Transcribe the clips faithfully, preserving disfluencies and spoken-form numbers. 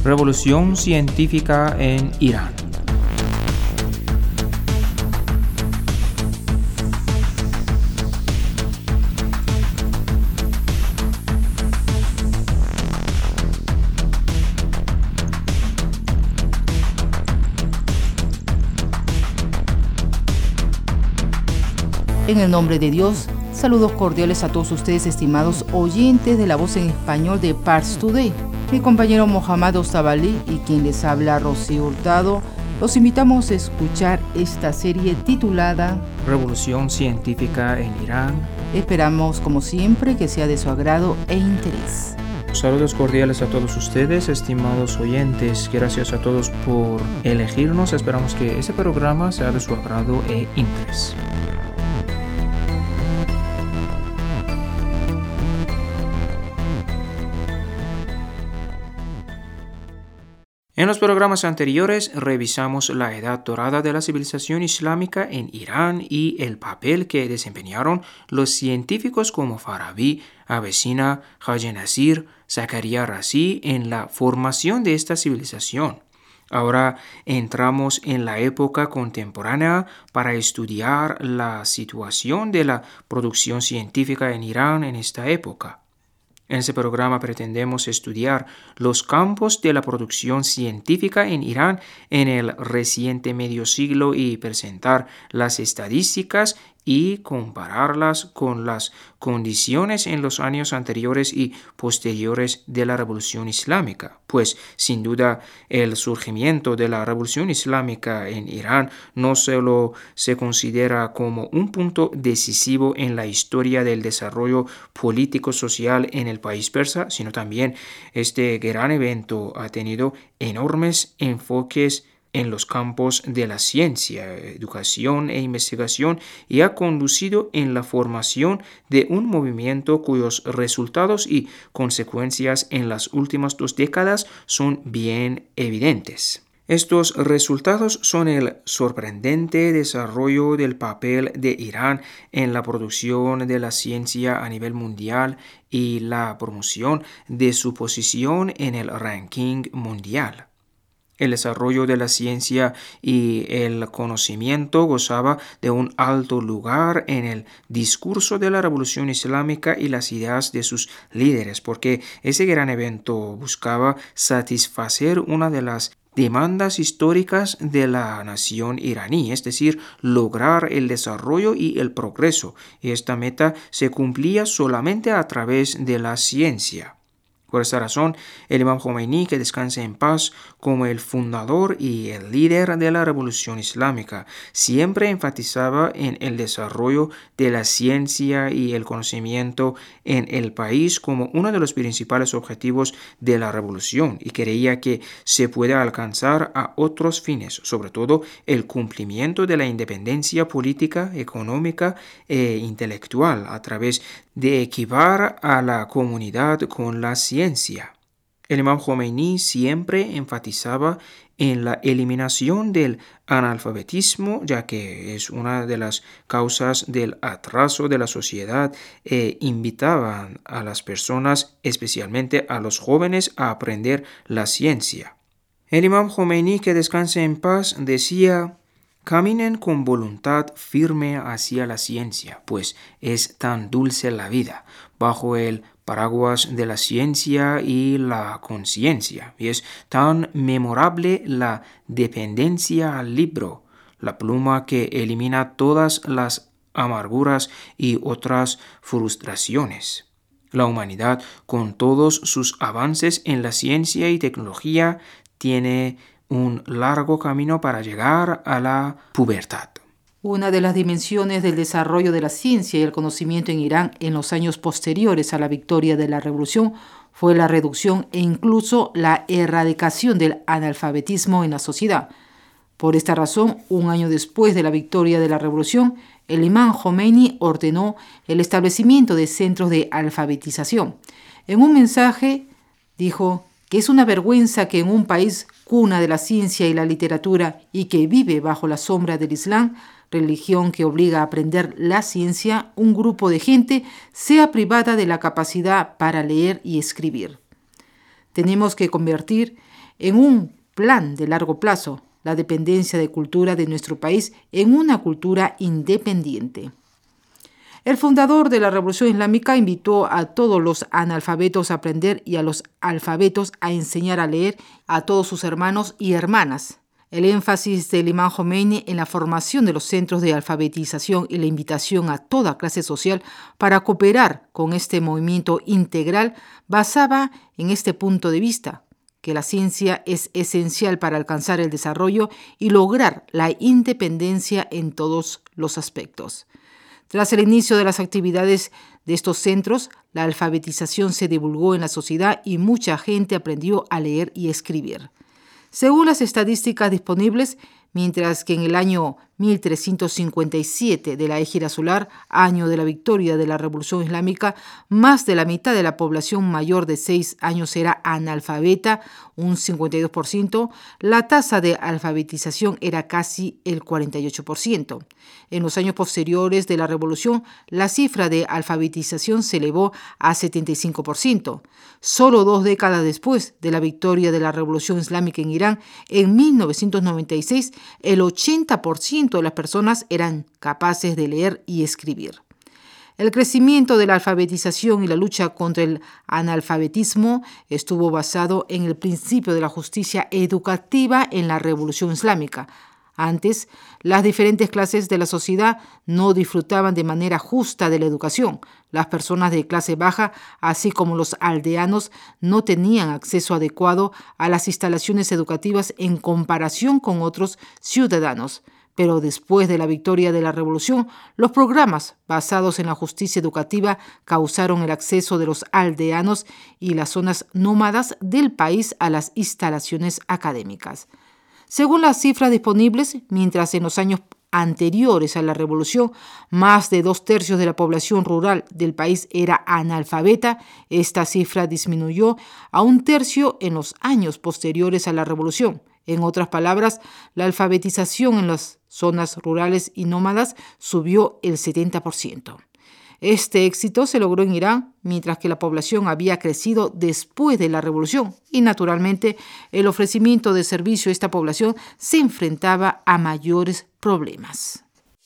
Revolución científica en Irán. En el nombre de Dios, saludos cordiales a todos ustedes, estimados oyentes de la voz en español de Pars Today. Mi compañero Mohammad Ostabalí y quien les habla, Rocío Hurtado, los invitamos a escuchar esta serie titulada Revolución científica en Irán. Esperamos, como siempre, que sea de su agrado e interés. Saludos cordiales a todos ustedes, estimados oyentes. Gracias a todos por elegirnos. Esperamos que este programa sea de su agrado e interés. En los programas anteriores revisamos la edad dorada de la civilización islámica en Irán y el papel que desempeñaron los científicos como Farabi, Avicena, Haji Nasir, Zakaria Razi en la formación de esta civilización. Ahora entramos en la época contemporánea para estudiar la situación de la producción científica en Irán en esta época. En este programa pretendemos estudiar los campos de la producción científica en Irán en el reciente medio siglo y presentar las estadísticas y compararlas con las condiciones en los años anteriores y posteriores de la Revolución Islámica, pues sin duda el surgimiento de la Revolución Islámica en Irán no solo se considera como un punto decisivo en la historia del desarrollo político-social en el país persa, sino también este gran evento ha tenido enormes enfoques en los campos de la ciencia, educación e investigación y ha conducido en la formación de un movimiento cuyos resultados y consecuencias en las últimas dos décadas son bien evidentes. Estos resultados son el sorprendente desarrollo del papel de Irán en la producción de la ciencia a nivel mundial y la promoción de su posición en el ranking mundial. El desarrollo de la ciencia y el conocimiento gozaba de un alto lugar en el discurso de la Revolución Islámica y las ideas de sus líderes, porque ese gran evento buscaba satisfacer una de las demandas históricas de la nación iraní, es decir, lograr el desarrollo y el progreso, y esta meta se cumplía solamente a través de la ciencia. Por esta razón, el Imam Jomeini, que descanse en paz, como el fundador y el líder de la Revolución Islámica, siempre enfatizaba en el desarrollo de la ciencia y el conocimiento en el país como uno de los principales objetivos de la revolución y creía que se puede alcanzar a otros fines, sobre todo el cumplimiento de la independencia política, económica e intelectual a través de equivar a la comunidad con la ciencia. El Imam Jomeini siempre enfatizaba en la eliminación del analfabetismo, ya que es una de las causas del atraso de la sociedad, e invitaban a las personas, especialmente a los jóvenes, a aprender la ciencia. El Imam Jomeini, que descanse en paz, decía: caminen con voluntad firme hacia la ciencia, pues es tan dulce la vida, bajo el paraguas de la ciencia y la conciencia, y es tan memorable la dependencia al libro, la pluma que elimina todas las amarguras y otras frustraciones. La humanidad, con todos sus avances en la ciencia y tecnología, tiene un largo camino para llegar a la pubertad. Una de las dimensiones del desarrollo de la ciencia y el conocimiento en Irán en los años posteriores a la victoria de la revolución fue la reducción e incluso la erradicación del analfabetismo en la sociedad. Por esta razón, un año después de la victoria de la revolución, el imán Jomeini ordenó el establecimiento de centros de alfabetización. En un mensaje dijo que es una vergüenza que en un país cuna de la ciencia y la literatura y que vive bajo la sombra del Islam, religión que obliga a aprender la ciencia, un grupo de gente sea privada de la capacidad para leer y escribir. Tenemos que convertir en un plan de largo plazo la dependencia de cultura de nuestro país en una cultura independiente. El fundador de la Revolución Islámica invitó a todos los analfabetos a aprender y a los alfabetos a enseñar a leer a todos sus hermanos y hermanas. El énfasis del imán Jomeini en la formación de los centros de alfabetización y la invitación a toda clase social para cooperar con este movimiento integral basaba en este punto de vista, que la ciencia es esencial para alcanzar el desarrollo y lograr la independencia en todos los aspectos. Tras el inicio de las actividades de estos centros, la alfabetización se divulgó en la sociedad y mucha gente aprendió a leer y escribir. Según las estadísticas disponibles, mientras que en el año mil trescientos cincuenta y siete de la Égira Solar, año de la victoria de la Revolución Islámica, más de la mitad de la población mayor de seis años era analfabeta, un cincuenta y dos por ciento, la tasa de alfabetización era casi el cuarenta y ocho por ciento. En los años posteriores de la Revolución, la cifra de alfabetización se elevó a setenta y cinco por ciento. Solo dos décadas después de la victoria de la Revolución Islámica en Irán, en mil novecientos noventa y seis, el ochenta por ciento de las personas eran capaces de leer y escribir. El crecimiento de la alfabetización y la lucha contra el analfabetismo estuvo basado en el principio de la justicia educativa en la Revolución Islámica. Antes, las diferentes clases de la sociedad no disfrutaban de manera justa de la educación. Las personas de clase baja, así como los aldeanos, no tenían acceso adecuado a las instalaciones educativas en comparación con otros ciudadanos. Pero después de la victoria de la Revolución, los programas basados en la justicia educativa causaron el acceso de los aldeanos y las zonas nómadas del país a las instalaciones académicas. Según las cifras disponibles, mientras en los años anteriores a la Revolución, más de dos tercios de la población rural del país era analfabeta, esta cifra disminuyó a un tercio en los años posteriores a la Revolución. En otras palabras, la alfabetización en las zonas rurales y nómadas subió el setenta por ciento. Este éxito se logró en Irán, mientras que la población había crecido después de la revolución y, naturalmente, el ofrecimiento de servicio a esta población se enfrentaba a mayores problemas.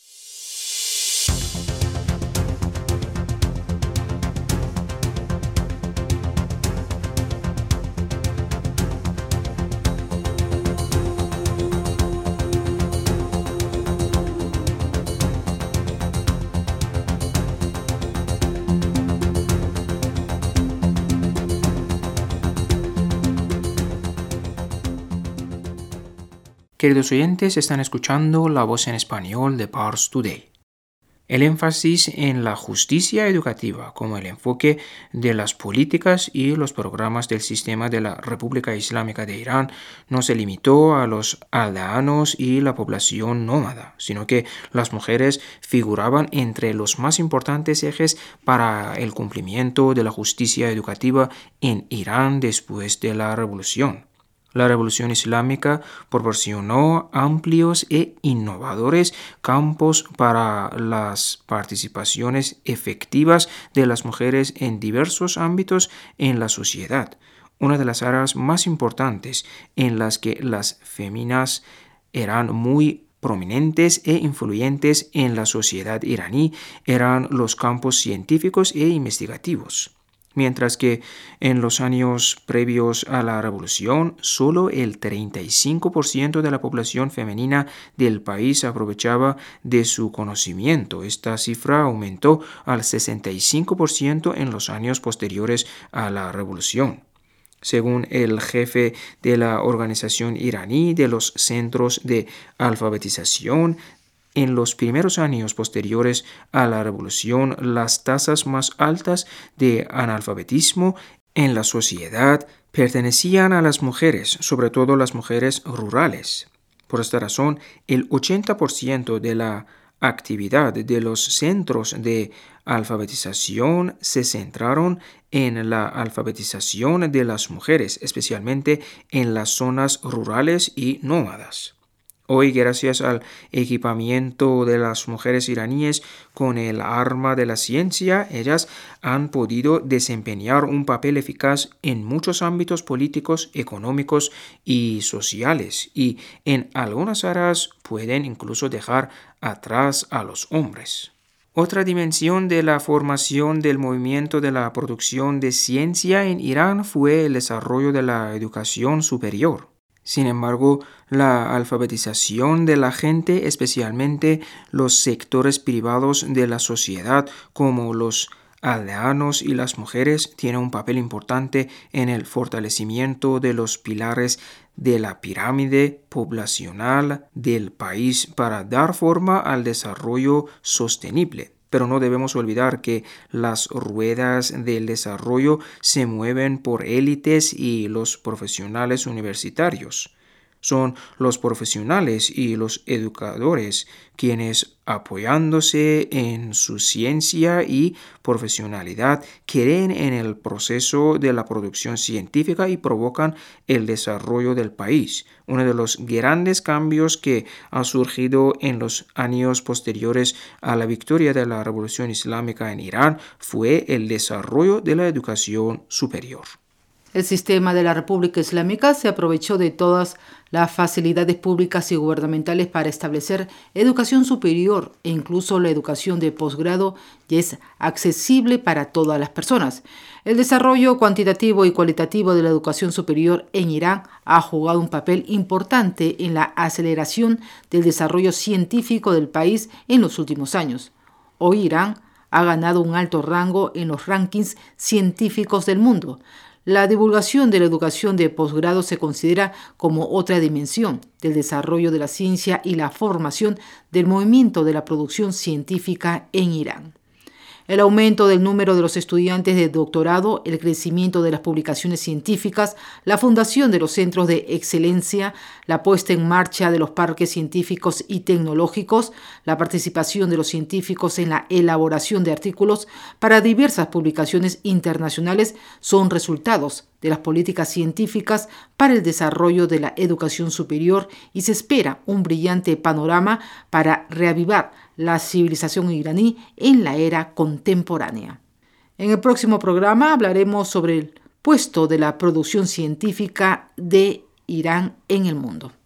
Queridos oyentes, están escuchando la voz en español de Pars Today. El énfasis en la justicia educativa como el enfoque de las políticas y los programas del sistema de la República Islámica de Irán no se limitó a los aldeanos y la población nómada, sino que las mujeres figuraban entre los más importantes ejes para el cumplimiento de la justicia educativa en Irán después de la revolución. La Revolución Islámica proporcionó amplios e innovadores campos para las participaciones efectivas de las mujeres en diversos ámbitos en la sociedad. Una de las áreas más importantes en las que las féminas eran muy prominentes e influyentes en la sociedad iraní eran los campos científicos e investigativos. Mientras que en los años previos a la revolución, solo el treinta y cinco por ciento de la población femenina del país aprovechaba de su conocimiento. Esta cifra aumentó al sesenta y cinco por ciento en los años posteriores a la revolución. Según el jefe de la Organización Iraní de los Centros de Alfabetización, en los primeros años posteriores a la revolución, las tasas más altas de analfabetismo en la sociedad pertenecían a las mujeres, sobre todo las mujeres rurales. Por esta razón, el ochenta por ciento de la actividad de los centros de alfabetización se centraron en la alfabetización de las mujeres, especialmente en las zonas rurales y nómadas. Hoy, gracias al equipamiento de las mujeres iraníes con el arma de la ciencia, ellas han podido desempeñar un papel eficaz en muchos ámbitos políticos, económicos y sociales, y en algunas áreas pueden incluso dejar atrás a los hombres. Otra dimensión de la formación del movimiento de la producción de ciencia en Irán fue el desarrollo de la educación superior. Sin embargo, la alfabetización de la gente, especialmente los sectores privados de la sociedad como los aldeanos y las mujeres, tiene un papel importante en el fortalecimiento de los pilares de la pirámide poblacional del país para dar forma al desarrollo sostenible. Pero no debemos olvidar que las ruedas del desarrollo se mueven por élites y los profesionales universitarios. Son los profesionales y los educadores quienes, apoyándose en su ciencia y profesionalidad, creen en el proceso de la producción científica y provocan el desarrollo del país. Uno de los grandes cambios que ha surgido en los años posteriores a la victoria de la Revolución Islámica en Irán fue el desarrollo de la educación superior. El sistema de la República Islámica se aprovechó de todas las facilidades públicas y gubernamentales para establecer educación superior e incluso la educación de posgrado ya es accesible para todas las personas. El desarrollo cuantitativo y cualitativo de la educación superior en Irán ha jugado un papel importante en la aceleración del desarrollo científico del país en los últimos años. Hoy Irán ha ganado un alto rango en los rankings científicos del mundo. La divulgación de la educación de posgrado se considera como otra dimensión del desarrollo de la ciencia y la formación del movimiento de la producción científica en Irán. El aumento del número de los estudiantes de doctorado, el crecimiento de las publicaciones científicas, la fundación de los centros de excelencia, la puesta en marcha de los parques científicos y tecnológicos, la participación de los científicos en la elaboración de artículos para diversas publicaciones internacionales son resultados de las políticas científicas para el desarrollo de la educación superior y se espera un brillante panorama para reavivar la civilización iraní en la era contemporánea. En el próximo programa hablaremos sobre el puesto de la producción científica de Irán en el mundo.